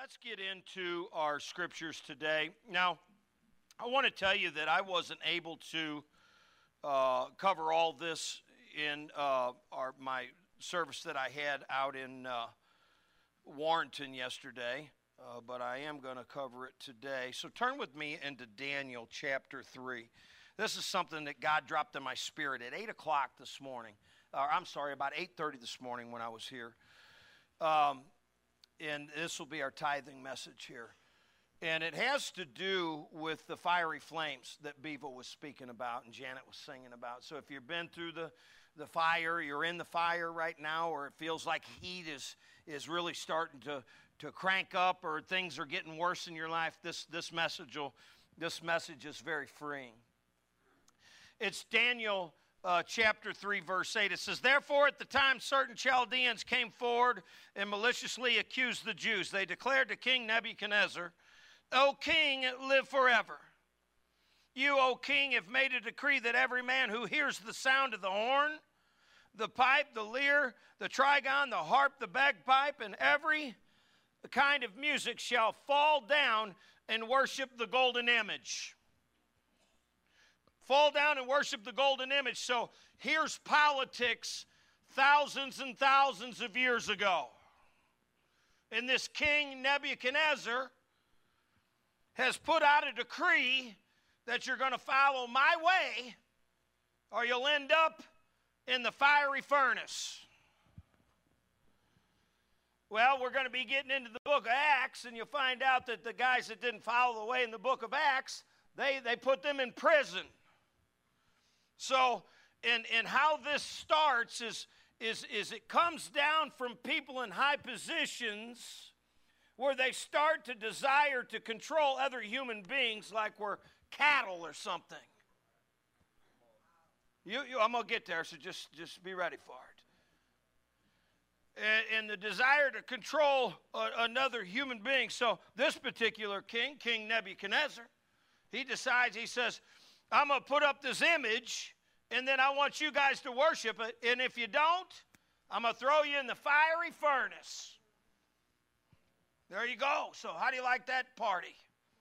Let's get into our scriptures today. Now, I want to tell you that I wasn't able to cover all this in my service that I had out in Warrenton yesterday, but I am going to cover it today. So turn with me into Daniel chapter 3. This is something that God dropped in my spirit at 8 o'clock this morning. About 8:30 this morning when I was here. And this will be our tithing message here. And it has to do with the fiery flames that Bevo was speaking about and Janet was singing about. So if you've been through the fire, you're in the fire right now, or it feels like heat is really starting to crank up, or things are getting worse in your life, this message is very freeing. It's Daniel chapter 3, verse 8, it says, "Therefore at the time certain Chaldeans came forward and maliciously accused the Jews. They declared to King Nebuchadnezzar, 'O king, live forever. You, O king, have made a decree that every man who hears the sound of the horn, the pipe, the lyre, the trigon, the harp, the bagpipe, and every kind of music shall fall down and worship the golden image.'" Fall down and worship the golden image. So here's politics thousands and thousands of years ago. And this king Nebuchadnezzar has put out a decree that you're going to follow my way or you'll end up in the fiery furnace. Well, we're going to be getting into the book of Acts, and you'll find out that the guys that didn't follow the way in the book of Acts, they put them in prison. So, and how this starts is it comes down from people in high positions where they start to desire to control other human beings like we're cattle or something. I'm going to get there, so just be ready for it. And the desire to control another human being. So this particular king, King Nebuchadnezzar, he decides, he says, "I'm going to put up this image, and then I want you guys to worship it. And if you don't, I'm going to throw you in the fiery furnace." There you go. So how do you like that party?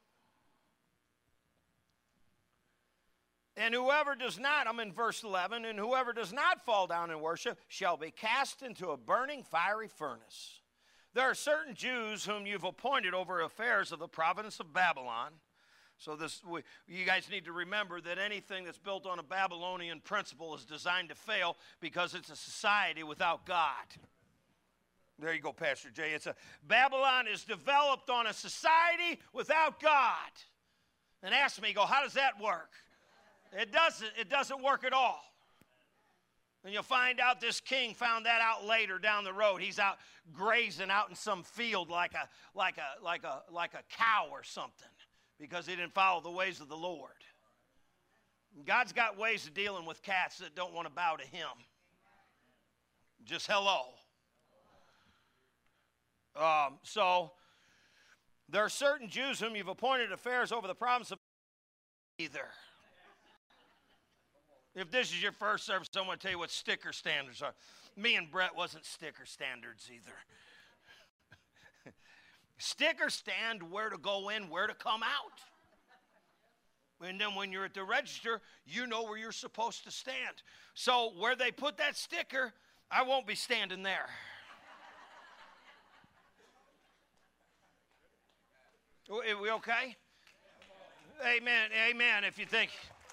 "And whoever does not," I'm in verse 11, "and whoever does not fall down and worship shall be cast into a burning fiery furnace. There are certain Jews whom you've appointed over affairs of the province of Babylon." So you guys need to remember that anything that's built on a Babylonian principle is designed to fail because it's a society without God. There you go, Pastor Jay. Babylon is developed on a society without God. And ask me, how does that work? It doesn't work at all. And you'll find out this king found that out later down the road. He's out grazing out in some field like a cow or something, because he didn't follow the ways of the Lord. God's got ways of dealing with cats that don't want to bow to him. Just hello. So there are certain Jews whom you've appointed affairs over the province of either. If this is your first service, I want to tell you what sticker standards are. Me and Brett wasn't sticker standards either. Stickers stand where to go in, where to come out. And then when you're at the register, you know where you're supposed to stand. So where they put that sticker, I won't be standing there. Are we okay? Amen, amen, if you think.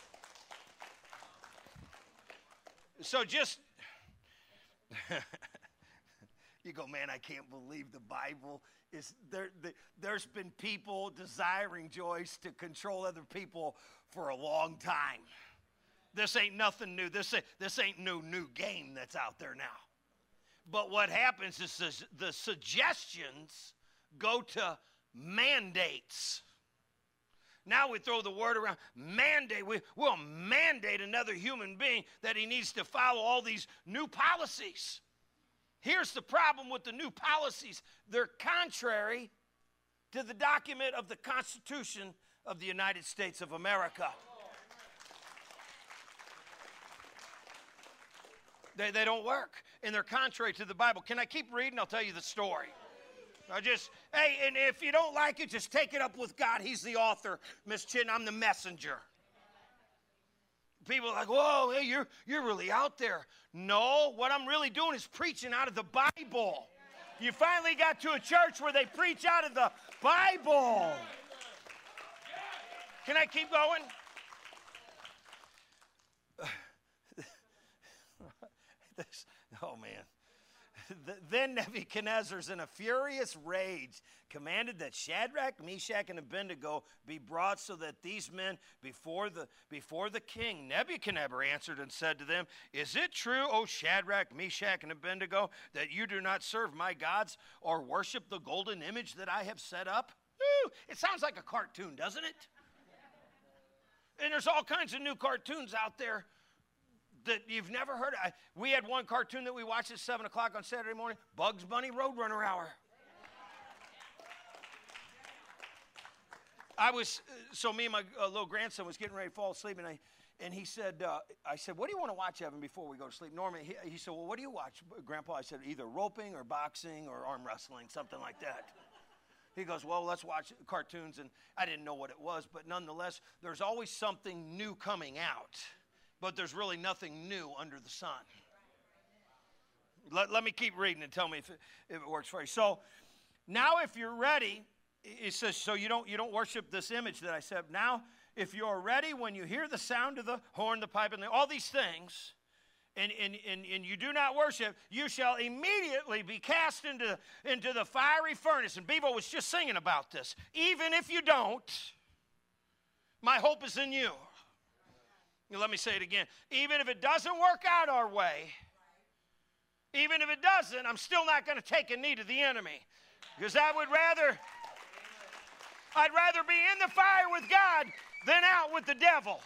So just... You go, "Man, I can't believe the Bible is there. There's been people desiring, Joyce, to control other people for a long time. This ain't nothing new. This ain't no new game that's out there now. But what happens is the suggestions go to mandates. Now we throw the word around, mandate. We'll mandate another human being that he needs to follow all these new policies. Here's the problem with the new policies. They're contrary to the document of the Constitution of the United States of America. They don't work, and they're contrary to the Bible. Can I keep reading? I'll tell you the story. Hey, and if you don't like it, just take it up with God. He's the author. Miss Chin, I'm the messenger. People are like, whoa, hey, you're really out there. No, what I'm really doing is preaching out of the Bible. You finally got to a church where they preach out of the Bible. Can I keep going? Oh, man. Then Nebuchadnezzar, in a furious rage, commanded that Shadrach, Meshach, and Abednego be brought, so that these men before the king. Nebuchadnezzar answered and said to them, "Is it true, O Shadrach, Meshach, and Abednego, that you do not serve my gods or worship the golden image that I have set up?" Ooh, it sounds like a cartoon, doesn't it? And there's all kinds of new cartoons out there that you've never heard of. We had one cartoon that we watched at 7 o'clock on Saturday morning, Bugs Bunny Roadrunner Hour. So me and my little grandson was getting ready to fall asleep, and he said, I said, "What do you want to watch, Evan, before we go to sleep?" Normally, he said, "Well, what do you watch, Grandpa?" I said, "Either roping or boxing or arm wrestling, something like that." He goes, "Well, let's watch cartoons," and I didn't know what it was, but nonetheless, there's always something new coming out. But there's really nothing new under the sun. Let me keep reading and tell me if it works for you. So now if you're ready, it says, so you don't worship this image that I said. Now, if you're ready, when you hear the sound of the horn, the pipe, and all these things, and you do not worship, you shall immediately be cast into the fiery furnace. And Bevo was just singing about this. Even if you don't, my hope is in you. Let me say it again. Even if it doesn't work out our way, even if it doesn't, I'm still not going to take a knee to the enemy. Because I'd rather be in the fire with God than out with the devil.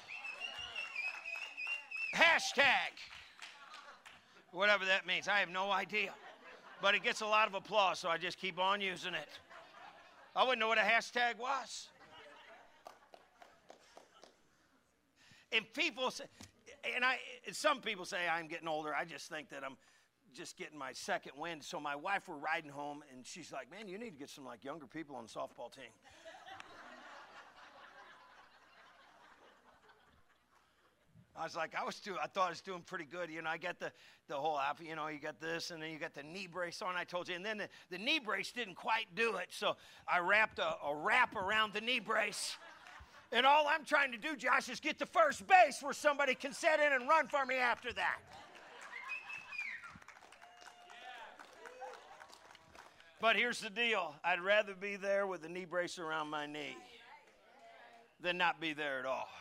Hashtag. Whatever that means. I have no idea. But it gets a lot of applause, so I just keep on using it. I wouldn't know what a hashtag was. And people say, some people say I'm getting older. I just think that I'm just getting my second wind. So my wife, we're riding home, and she's like, "Man, you need to get some like younger people on the softball team." I was like, I thought I was doing pretty good. You know, I got the whole outfit, you know, you got this, and then you got the knee brace on, I told you. And then the knee brace didn't quite do it. So I wrapped a wrap around the knee brace. And all I'm trying to do, Josh, is get to first base where somebody can set in and run for me after that. But here's the deal. I'd rather be there with a knee brace around my knee than not be there at all.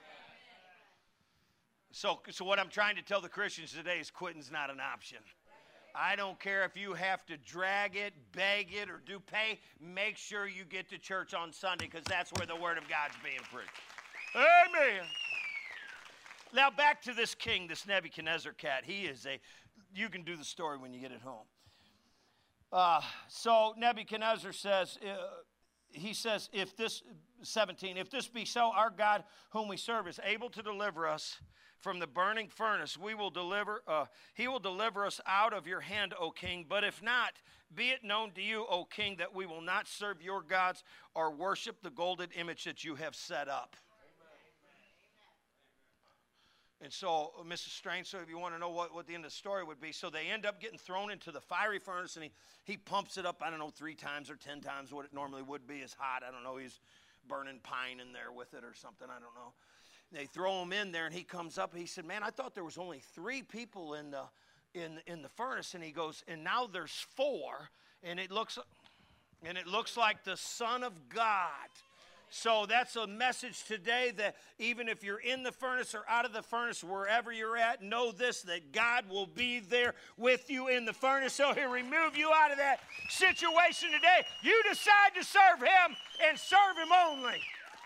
So what I'm trying to tell the Christians today is quitting's not an option. I don't care if you have to drag it, beg it, or do pay. Make sure you get to church on Sunday, because that's where the Word of God's being preached. Amen. Now back to this king, this Nebuchadnezzar cat. You can do the story when you get it home. So Nebuchadnezzar says, if this be so, our God whom we serve is able to deliver us from the burning furnace. He will deliver us out of your hand, O king. But if not, be it known to you, O king, that we will not serve your gods or worship the golden image that you have set up. And so, Mrs. Strange, so if you want to know what the end of the story would be, so they end up getting thrown into the fiery furnace, and he pumps it up, I don't know, 3 times or 10 times what it normally would be is hot. I don't know, he's burning pine in there with it or something, I don't know. They throw him in there, and he comes up, and he said, "Man, I thought there was only 3 people in the furnace." And he goes, "And now there's 4, and it looks like the Son of God." So that's a message today, that even if you're in the furnace or out of the furnace, wherever you're at, know this, that God will be there with you in the furnace. So he'll remove you out of that situation today. You decide to serve him and serve him only.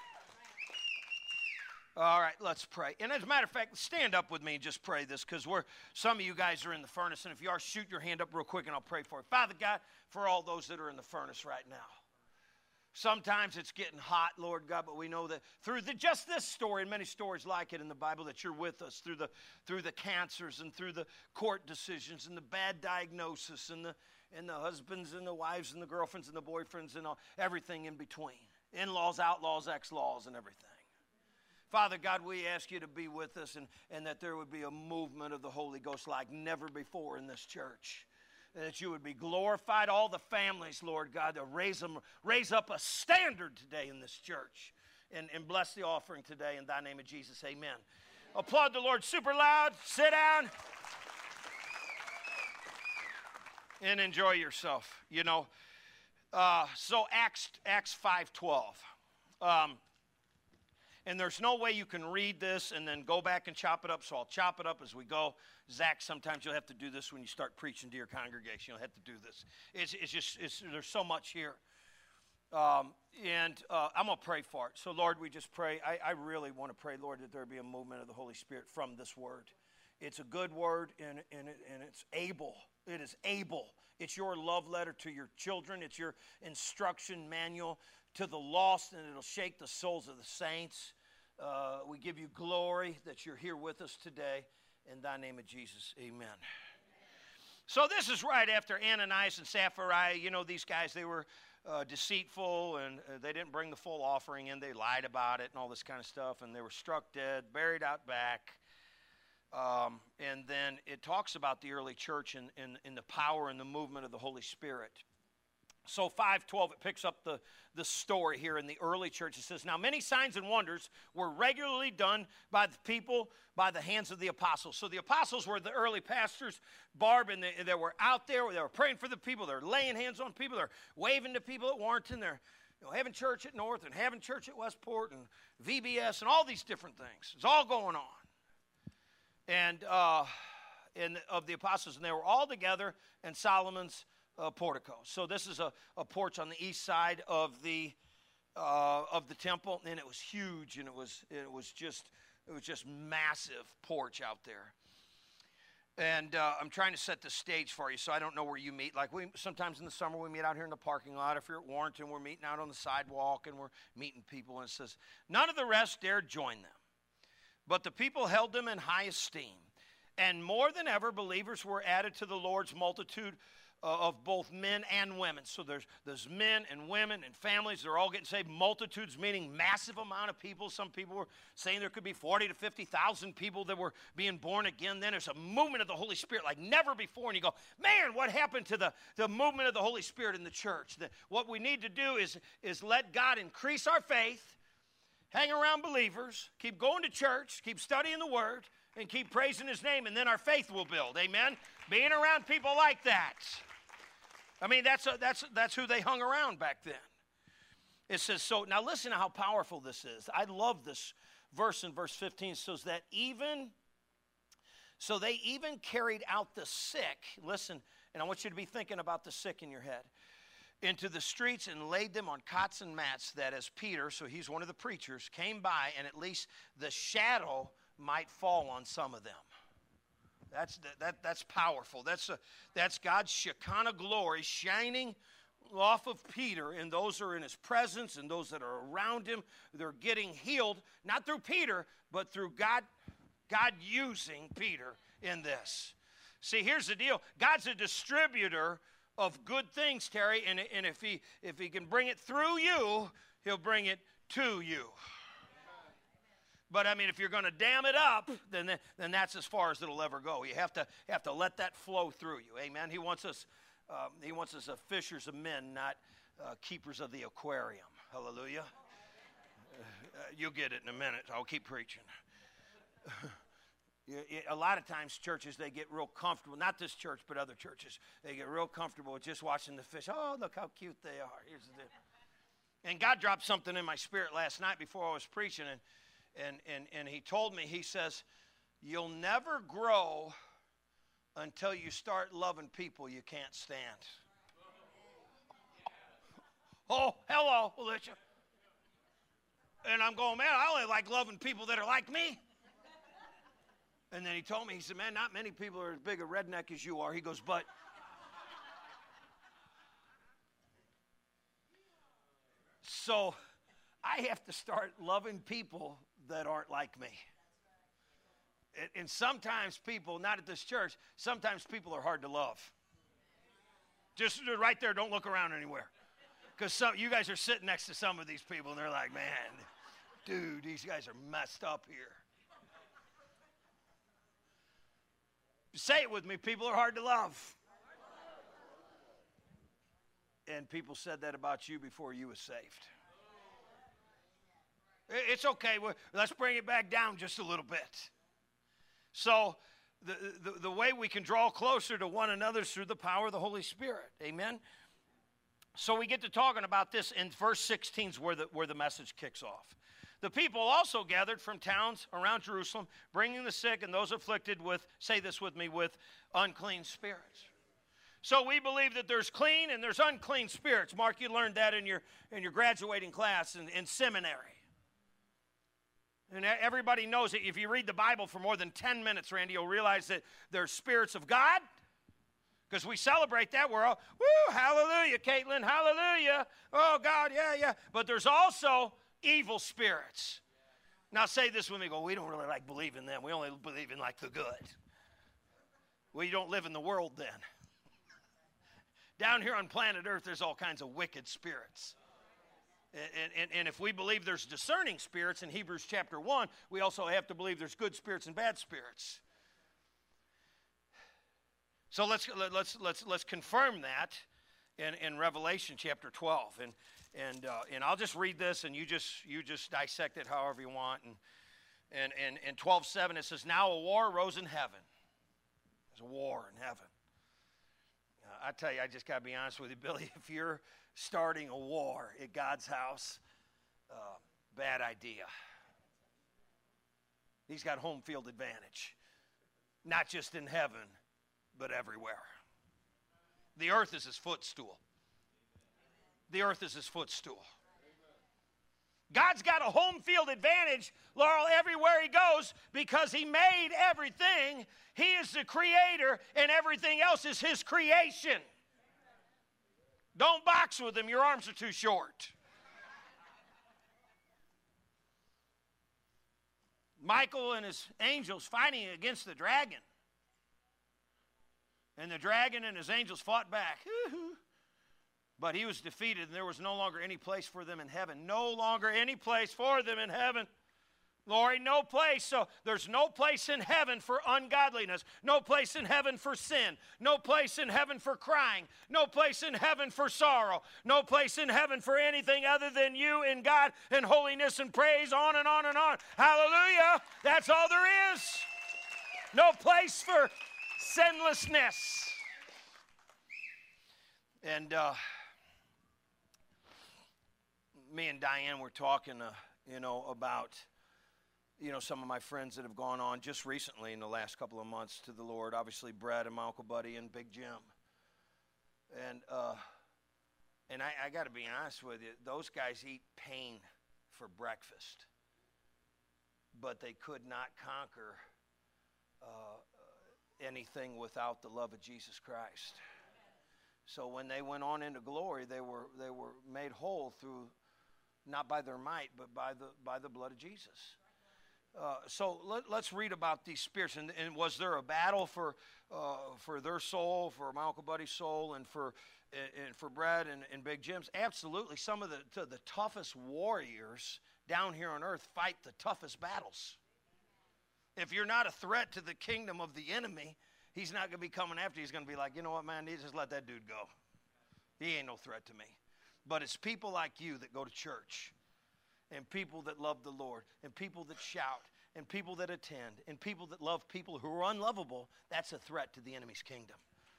All right, let's pray. And as a matter of fact, stand up with me and just pray this, because some of you guys are in the furnace, and if you are, shoot your hand up real quick and I'll pray for you. Father God, for all those that are in the furnace right now. Sometimes it's getting hot, Lord God, but we know that through just this story and many stories like it in the Bible, that you're with us through the cancers and through the court decisions and the bad diagnosis and and the husbands and the wives and the girlfriends and the boyfriends and everything in between. In-laws, outlaws, ex-laws, and everything. Father God, we ask you to be with us and that there would be a movement of the Holy Ghost like never before in this church. And that you would be glorified. All the families, Lord God, to raise up a standard today in this church. And bless the offering today in thy name of Jesus. Amen. Applaud the Lord super loud. Sit down. And enjoy yourself. You know, so Acts 5:12. And there's no way you can read this and then go back and chop it up, so I'll chop it up as we go. Zach, sometimes you'll have to do this when you start preaching to your congregation. You'll have to do this. There's so much here. I'm going to pray for it. So, Lord, we just pray. I really want to pray, Lord, that there be a movement of the Holy Spirit from this word. It's a good word, and it's able. It is able. It's your love letter to your children. It's your instruction manual to the lost, and it'll shake the souls of the saints. We give you glory that you're here with us today. In thy name of Jesus, amen. So this is right after Ananias and Sapphira. You know, these guys, they were deceitful, and they didn't bring the full offering in. They lied about it and all this kind of stuff, and they were struck dead, buried out back. And then it talks about the early church and the power and the movement of the Holy Spirit. So 5:12, it picks up the story here in the early church. It says, now many signs and wonders were regularly done by the people by the hands of the apostles. So the apostles were the early pastors, Barb, and they were out there. They were praying for the people. They're laying hands on people. They're waving to people at Warrenton. They're having church at North and having church at Westport and VBS and all these different things. It's all going on. And of the apostles, and they were all together in Solomon's portico. So this is a porch on the east side of the temple, and it was huge, and it was just massive porch out there. And I'm trying to set the stage for you, so I don't know where you meet. Like sometimes in the summer we meet out here in the parking lot. If you're at Warrenton, we're meeting out on the sidewalk, and we're meeting people. And it says, none of the rest dared join them, but the people held them in high esteem. And more than ever, believers were added to the Lord's multitude of both men and women. So there's men and women and families. They're all getting saved. Multitudes meaning massive amount of people. Some people were saying there could be 40 to 50,000 people that were being born again. Then there's a movement of the Holy Spirit like never before. And you go, man, what happened to the movement of the Holy Spirit in the church? What we need to do is let God increase our faith, hang around believers, keep going to church, keep studying the Word, and keep praising His name, and then our faith will build. Amen? Being around people like that. I mean, that's who they hung around back then. It says, so now listen to how powerful this is. I love this verse in verse 15. It says that so they even carried out the sick. Listen, and I want you to be thinking about the sick in your head. Into the streets and laid them on cots and mats, that as Peter, so he's one of the preachers, came by, and at least the shadow might fall on some of them. That's powerful. That's God's Shekinah glory shining off of Peter, and those are in his presence, and those that are around him, they're getting healed, not through Peter, but through God using Peter in this. See, here's the deal. God's a distributor of good things, Terry, and if he can bring it through you, he'll bring it to you. But I mean, if you're going to dam it up, then that's as far as it'll ever go. You have to let that flow through you. Amen. He wants us as fishers of men, not keepers of the aquarium. Hallelujah. You'll get it in a minute. I'll keep preaching. A lot of times churches, they get real comfortable. Not this church, but other churches. They get real comfortable with just watching the fish. Oh, look how cute they are. Here's the deal. And God dropped something in my spirit last night before I was preaching, and he told me, he says, you'll never grow until you start loving people you can't stand. Oh, hello, Alicia. And I'm going, man, I only like loving people that are like me. And then he told me, he said, man, not many people are as big a redneck as you are. He goes, but so I have to start loving people that aren't like me. And sometimes people, not at this church, sometimes people are hard to love. Just right there, don't look around anywhere. Because you guys are sitting next to some of these people, and they're like, man, dude, these guys are messed up here. Say it with me, people are hard to love. And people said that about you before you was saved. It's okay. Let's bring it back down just a little bit. So the way we can draw closer to one another is through the power of the Holy Spirit. Amen? So we get to talking about this in verse 16 is where the message kicks off. The people also gathered from towns around Jerusalem, bringing the sick and those afflicted with, say this with me, with unclean spirits. So we believe that there's clean and there's unclean spirits. Mark, you learned that in your graduating class in seminary. And everybody knows that if you read the Bible for more than 10 minutes, Randy, you'll realize that there's spirits of God. Because we celebrate that. We're all, woo, hallelujah, Caitlin, hallelujah. Oh, God, yeah. But there's also evil spirits. Now say this with me. We don't really like believing them. We only believe in like the good. Well, you don't live in the world then. Down here on planet Earth, there's all kinds of wicked spirits. And if we believe there's discerning spirits in Hebrews chapter 1, we also have to believe there's good spirits and bad spirits. So let's confirm that in Revelation chapter 12. And I'll just read this, and you just dissect it however you want. And in 12:7 it says, "Now a war arose in heaven." There's a war in heaven. I tell you, I just got to be honest with you, Billy. If you're starting a war at God's house, bad idea. He's got home field advantage, not just in heaven, but everywhere. The earth is his footstool. The earth is his footstool. God's got a home field advantage, Laurel, everywhere he goes because he made everything. He is the creator, and everything else is his creation. Don't box with him. Your arms are too short. Michael and his angels fighting against the dragon. And the dragon and his angels fought back. But he was defeated, and there was no longer any place for them in heaven. No longer any place for them in heaven. Lori, no place. So there's no place in heaven for ungodliness. No place in heaven for sin. No place in heaven for crying. No place in heaven for sorrow. No place in heaven for anything other than you and God and holiness and praise, on and on and on. Hallelujah. That's all there is. No place for sinlessness. And me and Diane were talking, about, some of my friends that have gone on just recently in the last couple of months to the Lord. Obviously, Brad and my Uncle Buddy and Big Jim. And I got to be honest with you, those guys eat pain for breakfast. But they could not conquer anything without the love of Jesus Christ. So when they went on into glory, they were made whole through, not by their might, but by the blood of Jesus. So let's read about these spirits. And was there a battle for their soul, for my Uncle Buddy's soul, and for Brad and Big Jim's? Absolutely. Some of the toughest warriors down here on earth fight the toughest battles. If you're not a threat to the kingdom of the enemy, he's not going to be coming after you. He's going to be like, you know what, man, just let that dude go. He ain't no threat to me. But it's people like you that go to church, and people that love the Lord, and people that shout, and people that attend, and people that love people who are unlovable. That's a threat to the enemy's kingdom.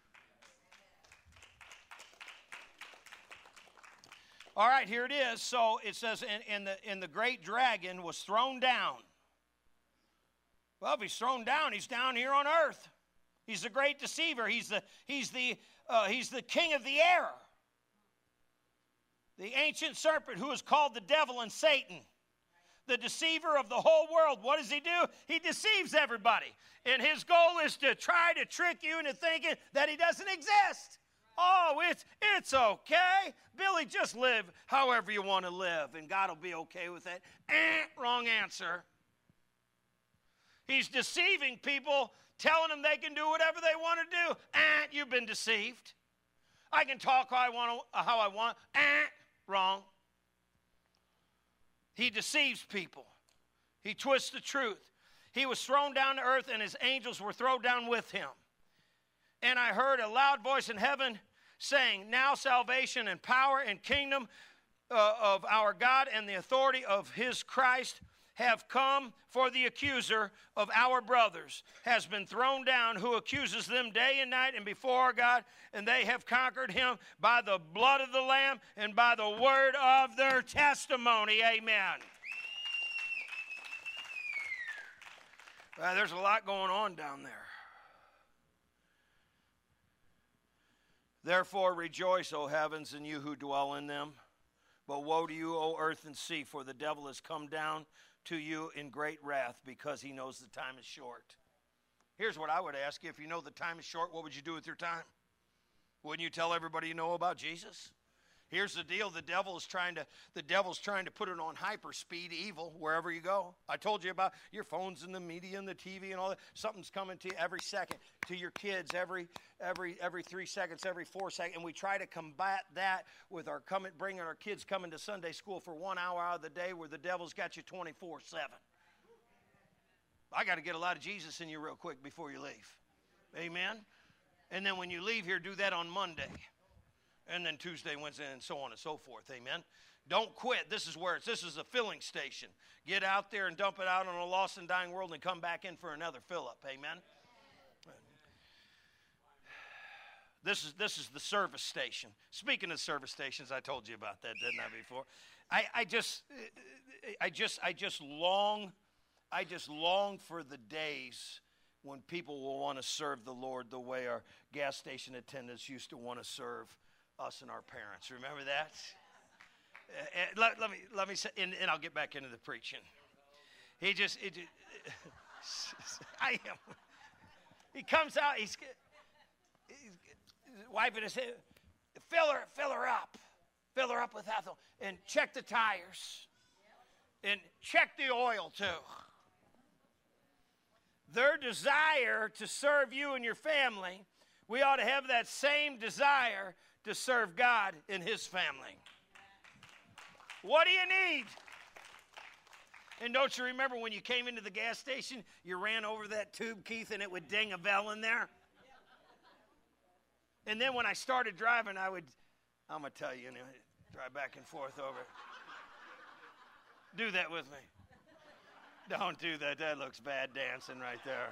All right, here it is. So it says, and the great dragon was thrown down. Well, if he's thrown down, he's down here on earth. He's the great deceiver. He's the king of the air. The ancient serpent who is called the devil and Satan. The deceiver of the whole world. What does he do? He deceives everybody. And his goal is to try to trick you into thinking that he doesn't exist. Oh, it's okay. Billy, just live however you want to live, and God will be okay with it. Wrong answer. He's deceiving people, telling them they can do whatever they want to do. You've been deceived. I can talk how I want. Wrong. He deceives people. He twists the truth. He was thrown down to earth, and his angels were thrown down with him. And I heard a loud voice in heaven saying, now salvation and power and kingdom of our God and the authority of his Christ have come, for the accuser of our brothers has been thrown down, who accuses them day and night and before our God, and they have conquered him by the blood of the Lamb and by the word of their testimony. Amen. There's a lot going on down there. Therefore rejoice, O heavens, and you who dwell in them. But woe to you, O earth and sea, for the devil has come down to you in great wrath, because he knows the time is short. Here's what I would ask you. If you know the time is short, what would you do with your time? Wouldn't you tell everybody you know about Jesus? Here's the deal. The devil's trying to put it on hyperspeed evil wherever you go. I told you about your phones and the media and the TV and all that. Something's coming to you every second, to your kids every 3 seconds, every 4 seconds. And we try to combat that with bringing our kids coming to Sunday school for 1 hour out of the day, where the devil's got you 24/7. I got to get a lot of Jesus in you real quick before you leave. Amen? And then when you leave here, do that on Monday. And then Tuesday, Wednesday, and so on and so forth. Amen. Don't quit. This is a filling station. Get out there and dump it out on a lost and dying world, and come back in for another fill up. Amen. This is the service station. Speaking of service stations, I told you about that, didn't I, before? I just long for the days when people will want to serve the Lord the way our gas station attendants used to want to serve us and our parents. Remember that? Let me say, and I'll get back into the preaching. He comes out, he's wiping his head. Fill her up with ethanol, and check the tires, and check the oil too. Their desire to serve you and your family, we ought to have that same desire to serve God in his family. What do you need? And don't you remember when you came into the gas station, you ran over that tube, Keith, and it would ding a bell in there? And then when I started driving, I'm going to tell you, drive back and forth over. Do that with me. Don't do that. That looks bad dancing right there.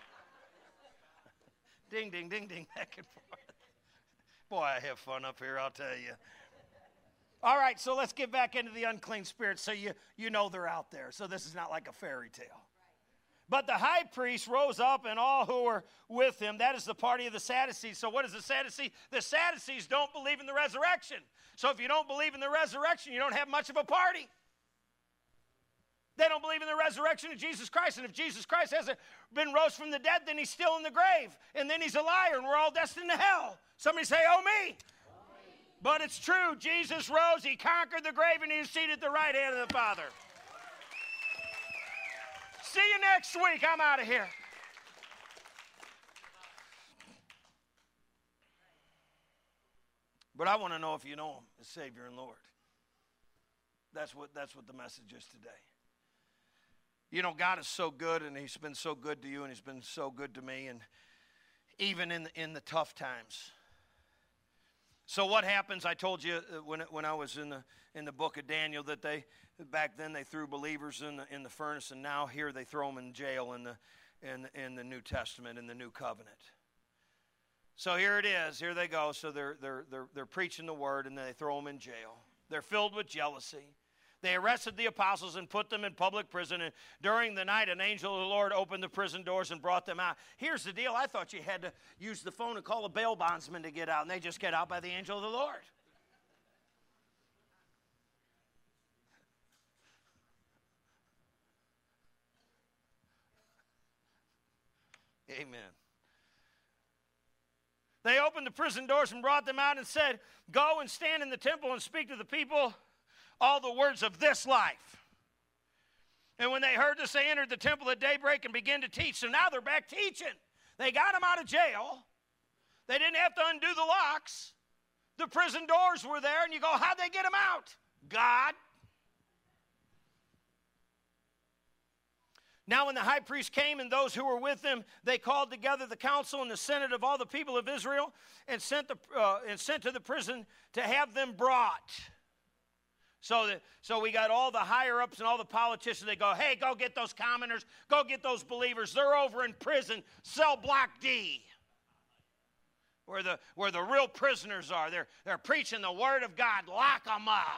Ding, ding, ding, ding, back and forth. Boy, I have fun up here, I'll tell you. All right, so let's get back into the unclean spirits, so you know they're out there. So this is not like a fairy tale. But the high priest rose up, and all who were with him, that is the party of the Sadducees. So what is the Sadducees? The Sadducees don't believe in the resurrection. So if you don't believe in the resurrection, you don't have much of a party. They don't believe in the resurrection of Jesus Christ. And if Jesus Christ hasn't been rose from the dead, then he's still in the grave. And then he's a liar, and we're all destined to hell. Somebody say, oh me. But it's true. Jesus rose. He conquered the grave, and he's seated at the right hand of the Father. See you next week. I'm out of here. But I want to know if you know him as Savior and Lord. That's what the message is today. You know, God is so good, and he's been so good to you, and he's been so good to me, and even in the tough times. So what happens? I told you when I was in the book of Daniel that back then they threw believers in the furnace, and now here they throw them in jail in the New Testament, in the New Covenant. So here it is. Here they go. So they're preaching the word, and then they throw them in jail. They're filled with jealousy. They arrested the apostles and put them in public prison. And during the night, an angel of the Lord opened the prison doors and brought them out. Here's the deal. I thought you had to use the phone and call a bail bondsman to get out. And they just get out by the angel of the Lord. Amen. They opened the prison doors and brought them out and said, go and stand in the temple and speak to the people all the words of this life. And when they heard this, they entered the temple at daybreak and began to teach. So now they're back teaching. They got them out of jail. They didn't have to undo the locks. The prison doors were there, and you go, how'd they get them out? God. Now when the high priest came and those who were with him, they called together the council and the senate of all the people of Israel and sent to the prison to have them brought. So we got all the higher-ups and all the politicians. They go, hey, go get those commoners. Go get those believers. They're over in prison, cell block D, where the real prisoners are. They're preaching the word of God. Lock them up.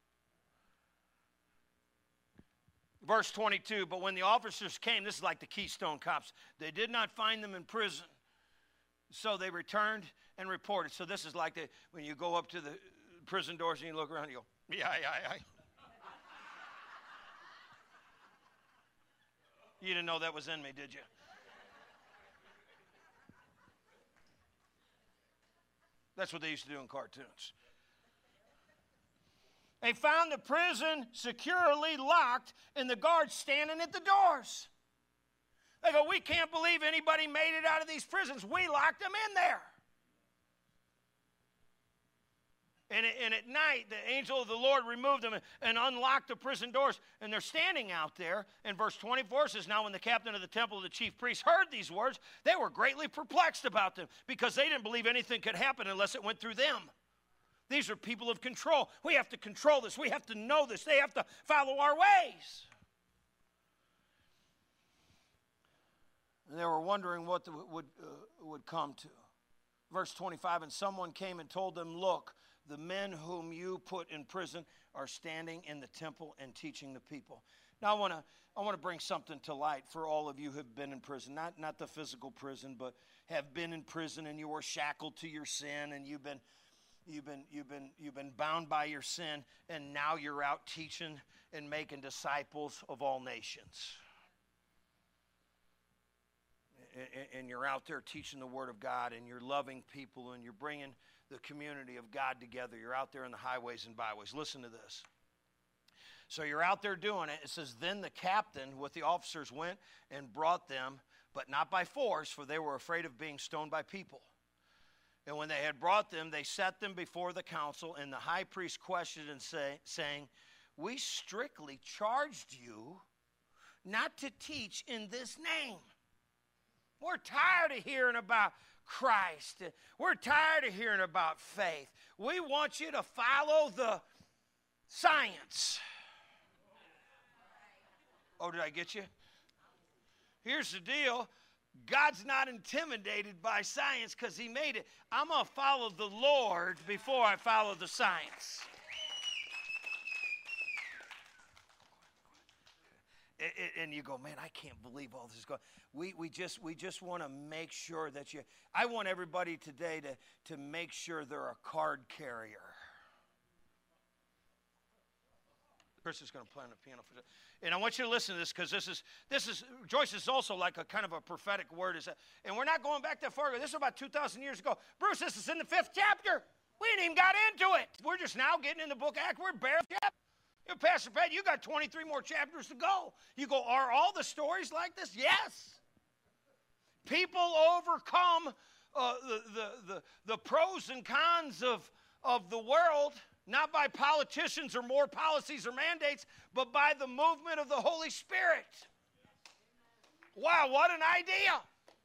Verse 22, but when the officers came, this is like the Keystone Cops, they did not find them in prison. So they returned and reported. So this is like when you go up to the prison doors and you look around and you go, yeah. You didn't know that was in me, did you? That's what they used to do in cartoons. They found the prison securely locked and the guards standing at the doors. They go, we can't believe anybody made it out of these prisons. We locked them in there. And at night, the angel of the Lord removed them and unlocked the prison doors. And they're standing out there. And verse 24 says, now when the captain of the temple of the chief priests heard these words, they were greatly perplexed about them because they didn't believe anything could happen unless it went through them. These are people of control. We have to control this. We have to know this. They have to follow our ways. And they were wondering what would come to. Verse 25, and someone came and told them, look, the men whom you put in prison are standing in the temple and teaching the people. Now I want to bring something to light for all of you who have been in prison. Not the physical prison, but have been in prison and you were shackled to your sin and you've been bound by your sin, and now you're out teaching and making disciples of all nations. And you're out there teaching the Word of God, and you're loving people, and you're bringing the community of God together. You're out there in the highways and byways. Listen to this. So you're out there doing it. It says, then the captain with the officers went and brought them, but not by force, for they were afraid of being stoned by people. And when they had brought them, they set them before the council, and the high priest questioned and saying, we strictly charged you not to teach in this name. We're tired of hearing about Christ. We're tired of hearing about faith. We want you to follow the science. Oh, did I get you? Here's the deal. God's not intimidated by science because he made it. I'm going to follow the Lord before I follow the science. And you go, man, I can't believe all this is going on. We just want to make sure that I want everybody today to make sure they're a card carrier. Chris is going to play on the piano for that. And I want you to listen to this because this is Joyce is also like a kind of a prophetic word. And we're not going back that far. This is about 2,000 years ago. Bruce, this is in the 5th chapter. We ain't even got into it. We're just now getting in the book of Acts. We're bare chapter. You know, Pastor Pat, you got 23 more chapters to go. You go, are all the stories like this? Yes. People overcome the pros and cons of the world, not by politicians or more policies or mandates, but by the movement of the Holy Spirit. Wow, what an idea.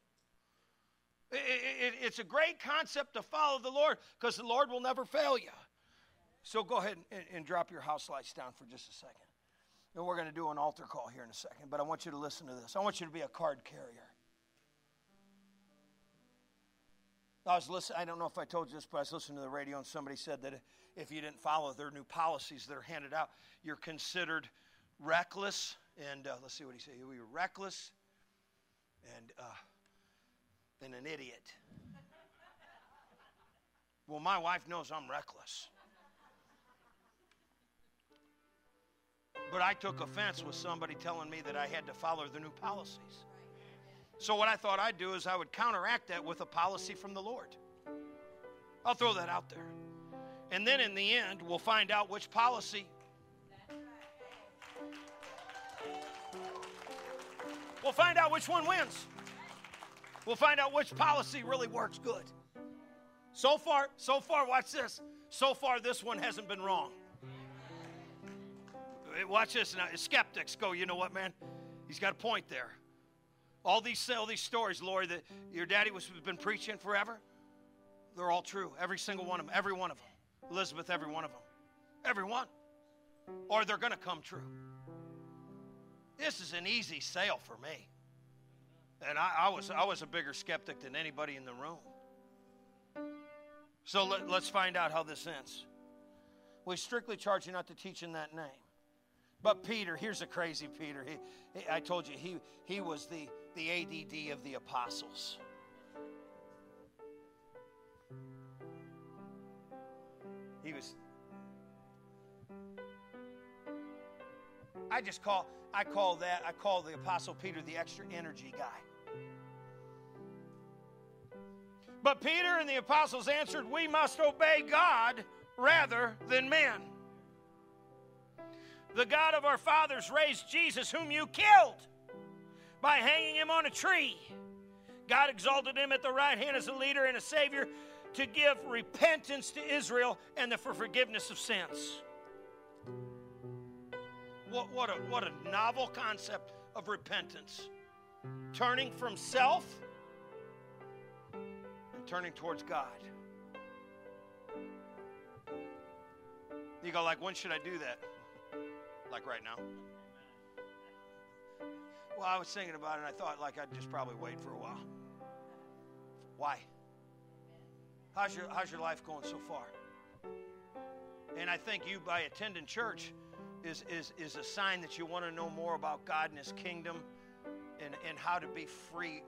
It's a great concept to follow the Lord because the Lord will never fail you. So go ahead and drop your house lights down for just a second. And we're going to do an altar call here in a second, but I want you to listen to this. I want you to be a card carrier. I don't know if I told you this, but I was listening to the radio and somebody said that if you didn't follow their new policies that are handed out, you're considered reckless and, let's see what he said. You're reckless and an idiot. Well, my wife knows I'm reckless. But I took offense with somebody telling me that I had to follow the new policies. So what I thought I'd do is I would counteract that with a policy from the Lord. I'll throw that out there. And then in the end, we'll find out which policy. We'll find out which one wins. We'll find out which policy really works good. So far, watch this. So far, this one hasn't been wrong. Watch this now. Skeptics go, you know what, man? He's got a point there. All these stories, Lori, that your daddy has been preaching forever, they're all true. Every single one of them. Every one of them. Elizabeth, every one of them. Every one. Or they're going to come true. This is an easy sale for me. And I was a bigger skeptic than anybody in the room. So let's find out how this ends. We strictly charge you not to teach in that name. But Peter, here's a crazy Peter. I told you, he was the ADD of the apostles. He was. I call the Apostle Peter the extra energy guy. But Peter and the apostles answered, we must obey God rather than men. The God of our fathers raised Jesus, whom you killed by hanging him on a tree. God exalted him at the right hand as a leader and a savior to give repentance to Israel and for forgiveness of sins. What a novel concept of repentance. Turning from self and turning towards God. You go like, when should I do that? Like right now? Well, I was thinking about it and I thought like I'd just probably wait for a while. Why? How's your life going so far? And I think you, by attending church, is a sign that you want to know more about God and His kingdom and how to be freer.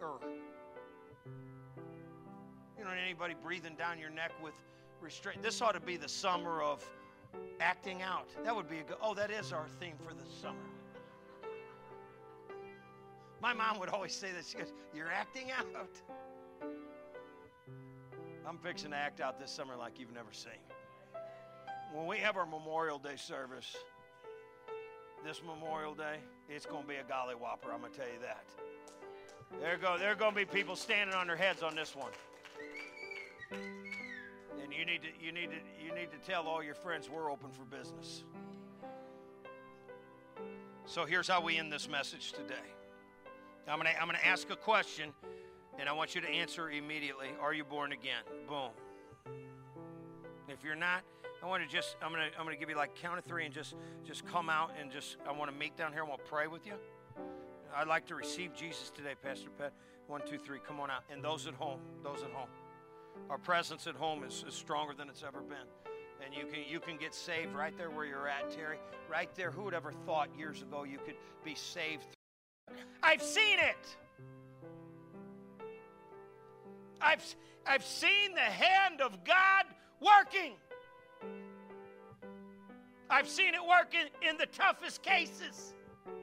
You know, anybody breathing down your neck with restraint. This ought to be the summer of acting out. That would be a good, that is our theme for the summer. My mom would always say this. She goes, you're acting out. I'm fixing to act out this summer like you've never seen. When we have our Memorial Day service, this Memorial Day, it's going to be a golly whopper, I'm going to tell you that. There are going to be people standing on their heads on this one. And you need to tell all your friends we're open for business. So here's how we end this message today. I'm going to ask a question, and I want you to answer immediately. Are you born again? Boom. If you're not, I'm going to give you like count of three and just come out and I want to meet down here and we'll pray with you. I'd like to receive Jesus today, Pastor Pat. 1, 2, 3, come on out. And those at home. Our presence at home is stronger than it's ever been. And you can get saved right there where you're at, Terry. Right there. Who would ever thought years ago you could be saved? I've seen it. I've seen the hand of God working. I've seen it work in the toughest cases.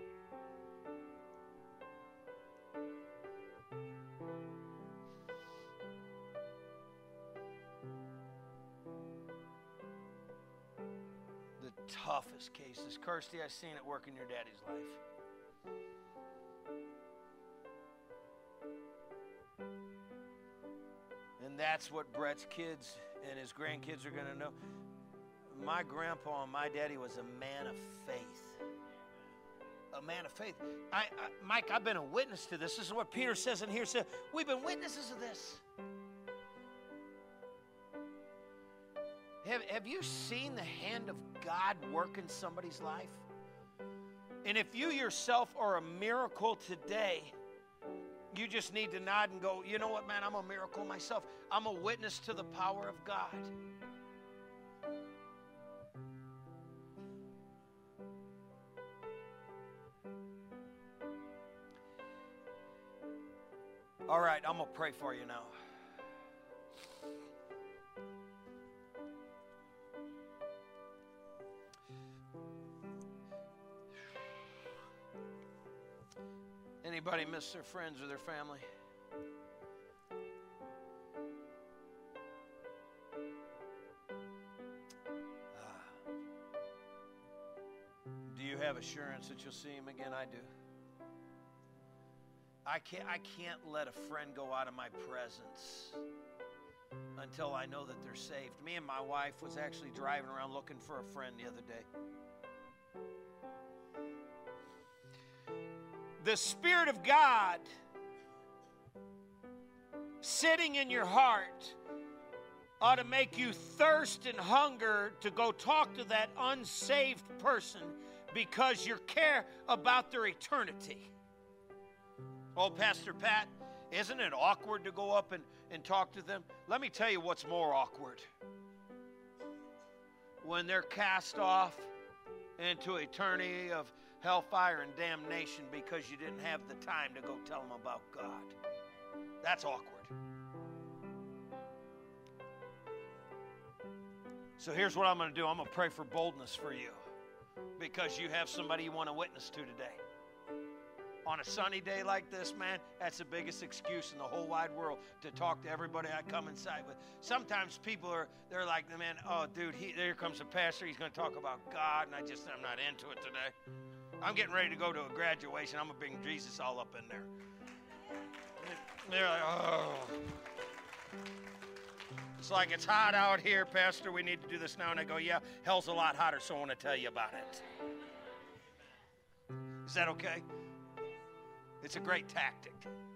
The toughest cases. Kirsty, I've seen it work in your daddy's life. And that's what Brett's kids and his grandkids are going to know. My grandpa and my daddy was a man of faith. A man of faith. Mike, I've been a witness to this. This is what Peter says in here. We've been witnesses of this. Have you seen the hand of God work in somebody's life? And if you yourself are a miracle today, you just need to nod and go, you know what, man, I'm a miracle myself. I'm a witness to the power of God. All right, I'm going to pray for you now. Anybody miss their friends or their family? Do you have assurance that you'll see him again? I do. I can't let a friend go out of my presence until I know that they're saved. Me and my wife was actually driving around looking for a friend the other day. The Spirit of God sitting in your heart ought to make you thirst and hunger to go talk to that unsaved person because you care about their eternity. Oh, Pastor Pat, isn't it awkward to go up and talk to them? Let me tell you what's more awkward. When they're cast off into eternity of hellfire and damnation because you didn't have the time to go tell them about God. That's awkward. So here's what I'm going to do. I'm going to pray for boldness for you because you have somebody you want to witness to today. On a sunny day like this, man, that's the biggest excuse in the whole wide world to talk to everybody I come inside with. Sometimes people they're like, man, oh, dude, here comes the pastor. He's going to talk about God, and I'm not into it today. I'm getting ready to go to a graduation. I'm going to bring Jesus all up in there. They're like, oh. It's like, it's hot out here, Pastor. We need to do this now. And I go, yeah, hell's a lot hotter, so I want to tell you about it. Is that okay? It's a great tactic.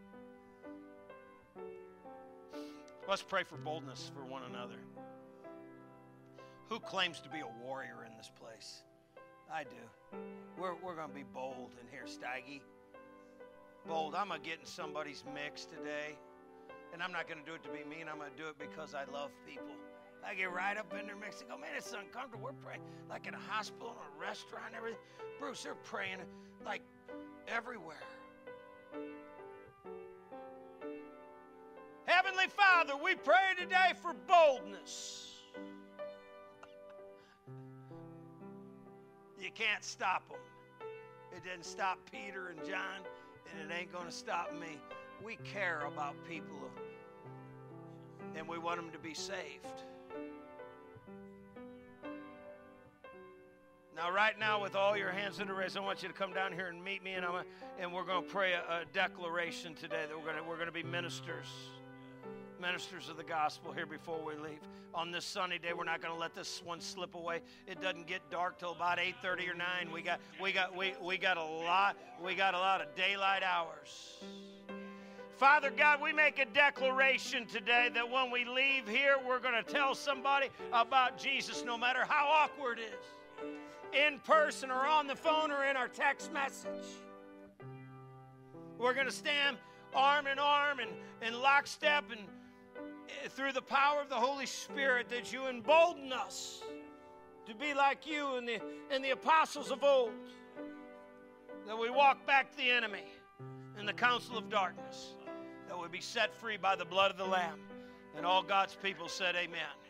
Let's pray for boldness for one another. Who claims to be a warrior in this place? I do. We're going to be bold in here, Steige. Bold. I'm going to get in somebody's mix today. And I'm not going to do it to be mean. I'm going to do it because I love people. I get right up in their mix and go, man, it's uncomfortable. We're praying like in a hospital, in a restaurant, everything. Bruce, they're praying like everywhere. Heavenly Father, we pray today for boldness. You can't stop them. It didn't stop Peter and John, and it ain't going to stop me. We care about people, and we want them to be saved. Now, right now, with all your hands in the raise, I want you to come down here and meet me, and we're going to pray a declaration today that we're going to be ministers of the gospel here before we leave. On this sunny day, we're not going to let this one slip away. It doesn't get dark till about 8:30 or 9. We got a lot of daylight hours. Father God, we make a declaration today that when we leave here, we're going to tell somebody about Jesus, no matter how awkward it is, in person or on the phone or in our text message. We're going to stand arm in arm and in lockstep and through the power of the Holy Spirit that you embolden us to be like you and the apostles of old, that we walk back the enemy in the counsel of darkness, that we be set free by the blood of the Lamb. And all God's people said amen.